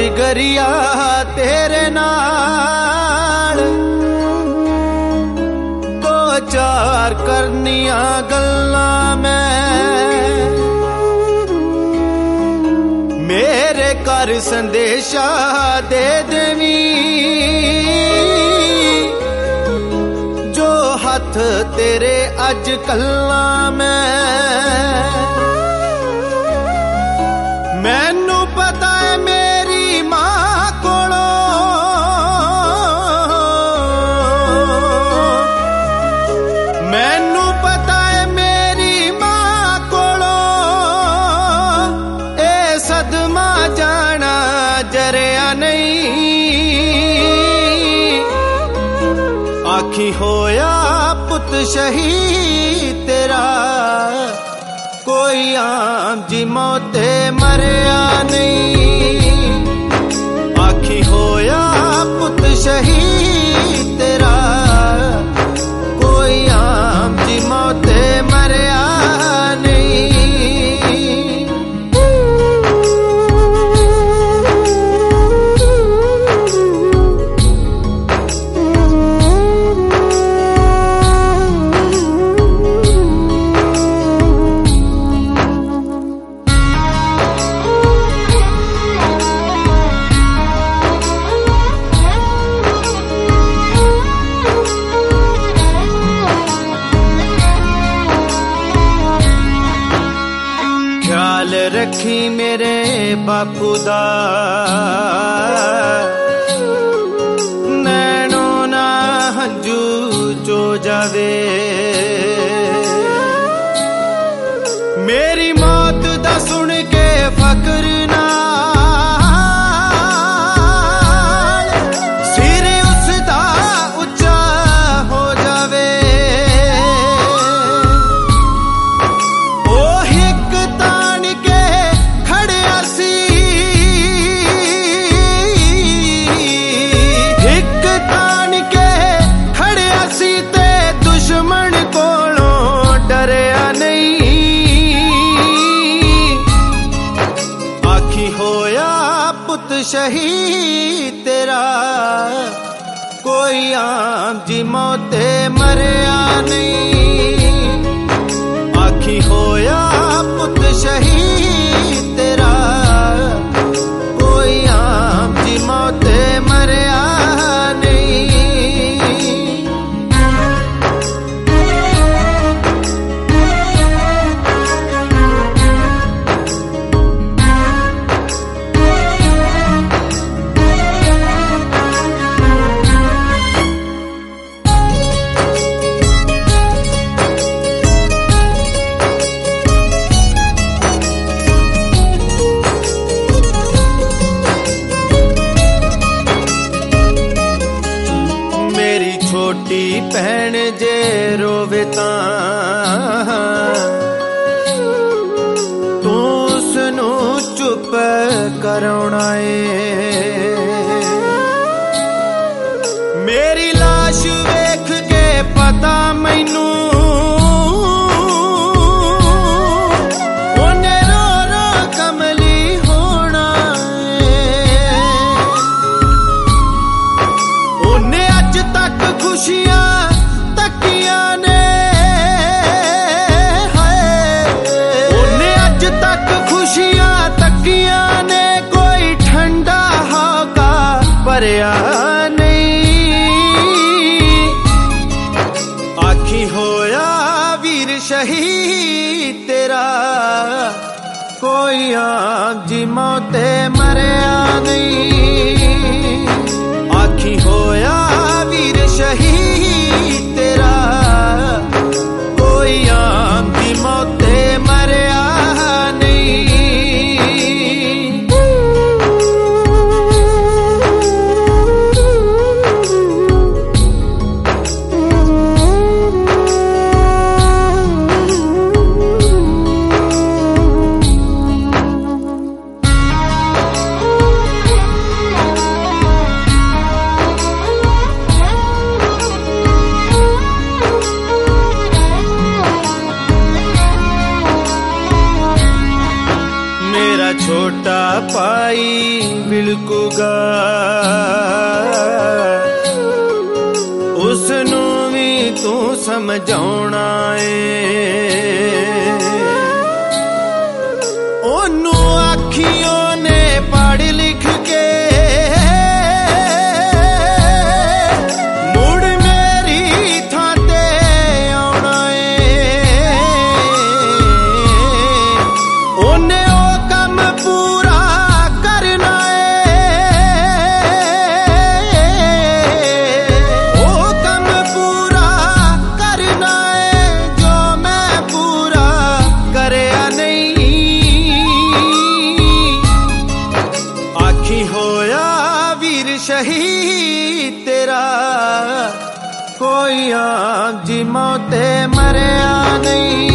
जिगरिया तेरे नाल दो चार करनिया गल्लां मेरे घर संदेशा दे देवी जो हथ तेरे अज कल्ला मैनू पता है मेरी मां कोलों मैनू पता है मेरी मां कोलों ए सदमा जाना जरिया नहीं आखी होया पुत शहीद तेरा कोई आम जी मौते मरिया नहीं आखी होया पुत शहीद तेरा कोई आम जी मौते मरिया रखी मेरे बापू दा नैनो ना हंजू चो जावे मेरी मौत दा सुन के फकर ना सिर उसदा उच्चा हो जावे ओ हिक तान के शहीद तेरा कोई आम जी मौते मरिया नहीं आखी होया पुत शहीद तेरा कोई आम जी मौते मरिया छोटी भैन जे रोवे तू उसनू चुप कराउणा ए मेरी लाश वेख के पता मैनू ओने रो रो कमली होना ओने अज तक खुशियां तकियां ने उन्हें अज तक खुशियां तकियां ने कोई ठंडा होगा भरिया नहीं आखी होया वीर शहीद तेरा कोई आम जी मौते मरिया नहीं आखी होया वीर शहीद तेरा कोई आम की मौते मरिया छोटा पाई बिलकूगा उसनू भी तू समझाउणा ए ओनू आखियों ने पढ़ लिख के मुड़ मेरी थां ते आउणा ए ओने ओ कम पूरा करना ए ओ कम पूरा करना ए जो मैं पूरा करया नहीं आखी होया वीर शहीद तेरा कोई आम जी मौते मरया नहीं।